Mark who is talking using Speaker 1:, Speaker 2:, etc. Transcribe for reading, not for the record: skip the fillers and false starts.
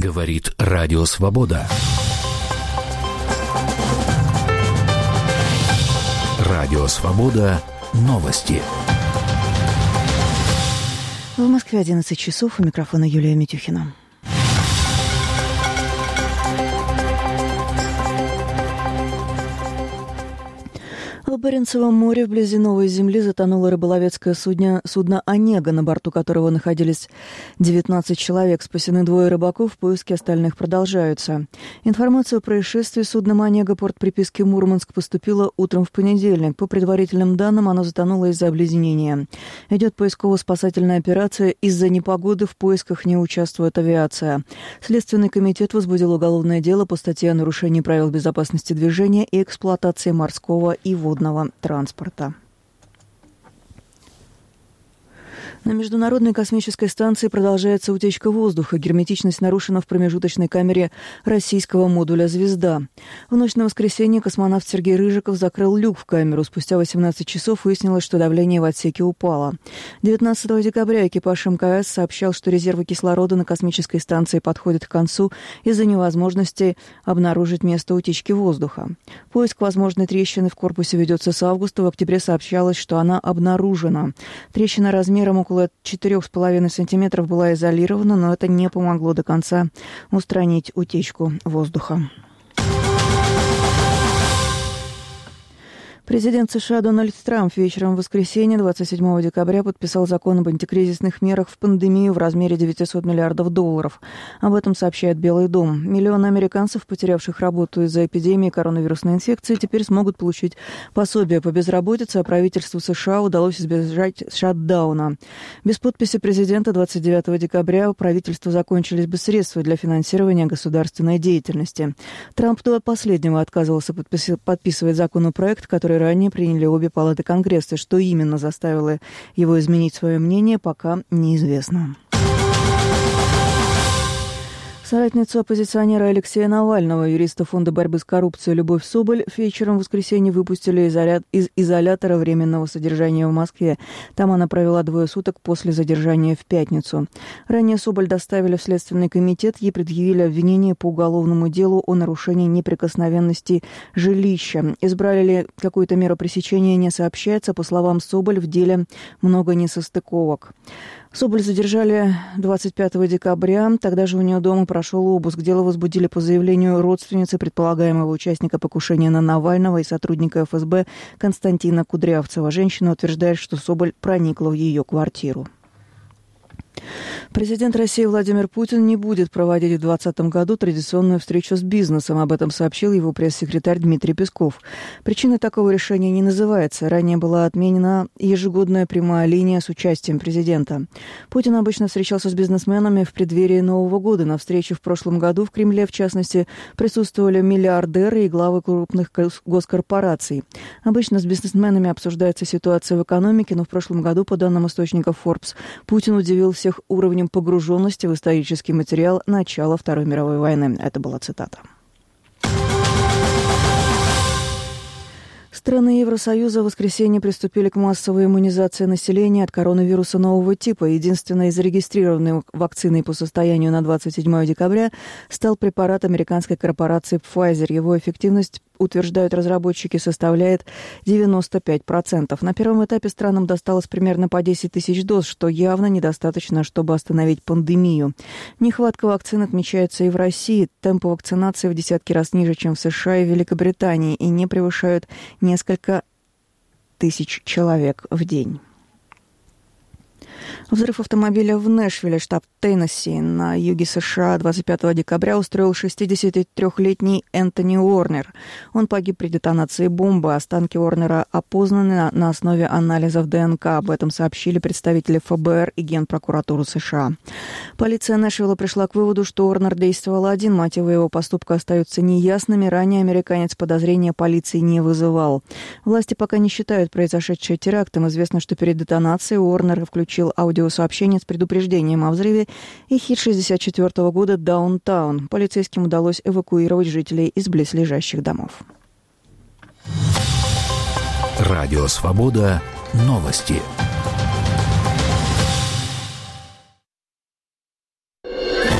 Speaker 1: Говорит Радио Свобода. Радио Свобода. Новости.
Speaker 2: В Москве 11 часов. У микрофона Юлия Митюхина. В Баренцевом море вблизи Новой Земли затонуло рыболовецкое судно «Онега», на борту которого находились 19 человек. Спасены 2 рыбаков, поиски остальных продолжаются. Информация о происшествии с судном «Онега», порт приписки Мурманск, поступила утром в понедельник. По предварительным данным, оно затонуло из-за обледенения. Идет поисково-спасательная операция. Из-за непогоды в поисках не участвует авиация. Следственный комитет возбудил уголовное дело по статье о нарушении правил безопасности движения и эксплуатации морского и водного транспорта. На Международной космической станции продолжается утечка воздуха. Герметичность нарушена в промежуточной камере российского модуля «Звезда». В ночь на воскресенье космонавт Сергей Рыжиков закрыл люк в камеру. Спустя 18 часов выяснилось, что давление в отсеке упало. 19 декабря экипаж МКС сообщал, что резервы кислорода на космической станции подходят к концу из-за невозможности обнаружить место утечки воздуха. Поиск возможной трещины в корпусе ведется с августа. В октябре сообщалось, что она обнаружена. Трещина размером около 4,5 сантиметров была изолирована, но это не помогло до конца устранить утечку воздуха. Президент США Дональд Трамп вечером в воскресенье, 27 декабря, подписал закон об антикризисных мерах в пандемию в размере $900 миллиардов. Об этом сообщает Белый дом. Миллионы американцев, потерявших работу из-за эпидемии коронавирусной инфекции, теперь смогут получить пособие по безработице, а правительству США удалось избежать шатдауна. Без подписи президента 29 декабря у правительства закончились бы средства для финансирования государственной деятельности. Трамп до последнего отказывался подписывать законопроект, который ранее приняли обе палаты Конгресса. Что именно заставило его изменить свое мнение, пока неизвестно. Соратницу оппозиционера Алексея Навального, юриста Фонда борьбы с коррупцией Любовь Соболь, вечером в воскресенье выпустили из изолятора временного содержания в Москве. Там она провела 2 суток после задержания в пятницу. Ранее Соболь доставили в Следственный комитет. Ей предъявили обвинение по уголовному делу о нарушении неприкосновенности жилища. Избрали ли какую-то меру пресечения, не сообщается. По словам Соболь, в деле много несостыковок. Соболь задержали 25 декабря. Тогда же у нее дома прошел обыск. Дело возбудили по заявлению родственницы предполагаемого участника покушения на Навального и сотрудника ФСБ Константина Кудрявцева. Женщина утверждает, что Соболь проникла в ее квартиру. Президент России Владимир Путин не будет проводить в 2020 году традиционную встречу с бизнесом. Об этом сообщил его пресс-секретарь Дмитрий Песков. Причиной такого решения не называется. Ранее была отменена ежегодная прямая линия с участием президента. Путин обычно встречался с бизнесменами в преддверии Нового года. На встрече в прошлом году в Кремле, в частности, присутствовали миллиардеры и главы крупных госкорпораций. Обычно с бизнесменами обсуждается ситуация в экономике, но в прошлом году, по данным источников Forbes, Путин удивил всех уровнем погруженности в исторический материал начала Второй мировой войны. Это была цитата. Страны Евросоюза в воскресенье приступили к массовой иммунизации населения от коронавируса нового типа. Единственной зарегистрированной вакциной по состоянию на 27 декабря стал препарат американской корпорации Pfizer. Его эффективность, утверждают разработчики, составляет 95%. На первом этапе странам досталось примерно по 10 тысяч доз, что явно недостаточно, чтобы остановить пандемию. Нехватка вакцин отмечается и в России. Темпы вакцинации в десятки раз ниже, чем в США и Великобритании, и не превышают несколько тысяч человек в день. Взрыв автомобиля в Нэшвилле, штат Теннесси, на юге США 25 декабря устроил 63-летний Энтони Уорнер. Он погиб при детонации бомбы. Останки Уорнера опознаны на основе анализов ДНК. Об этом сообщили представители ФБР и Генпрокуратуры США. Полиция Нэшвилла пришла к выводу, что Уорнер действовал один. Мотивы его поступка остаются неясными. Ранее американец подозрения полиции не вызывал. Власти пока не считают произошедшее терактом. Известно, что перед детонацией Уорнер включил аудиосообщение с предупреждением о взрыве и хит 1964 года «Даунтаун». Полицейским удалось эвакуировать жителей из близлежащих домов.
Speaker 1: Радио «Свобода». Новости.